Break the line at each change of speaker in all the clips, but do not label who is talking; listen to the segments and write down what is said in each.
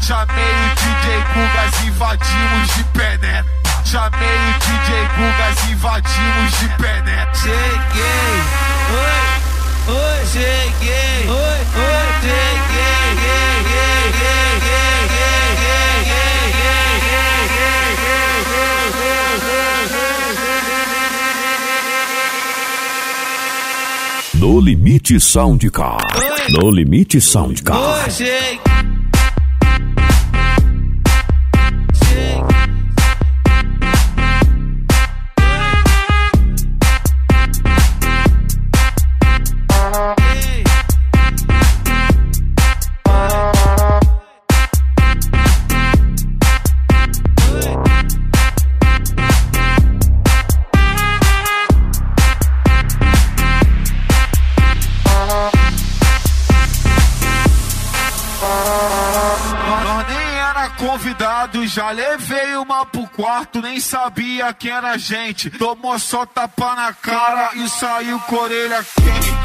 Chamei o DJ Gugas, invadimos de penetra. Chamei o DJ Gugas, invadimos de penetra.
Cheguei, oi, oi, cheguei, oi, oi, cheguei,
No Limite Soundcar. No Limite Soundcar.
oi, cheguei.
Nós nem era convidado, já levei uma pro quarto, nem sabia quem era a gente. Tomou só tapa na cara e saiu com a orelha quente.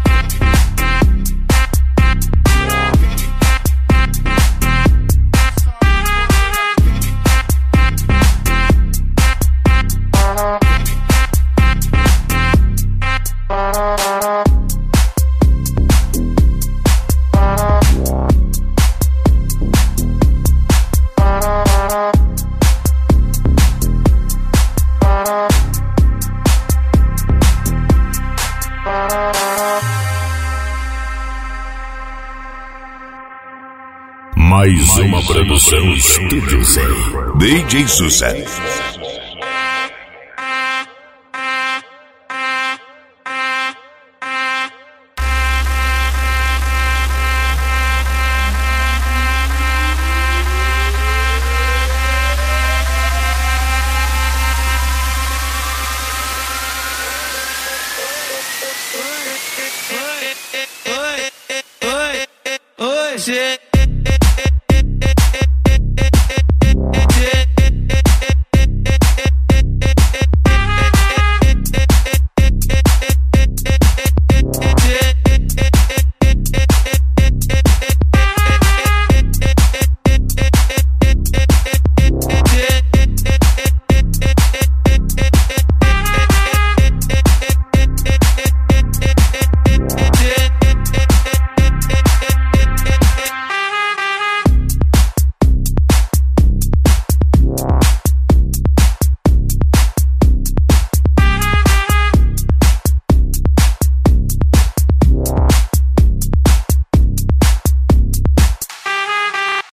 Mais uma produção Estúdio Z. DJ Sucesso.
Oi, oi, oi, oi,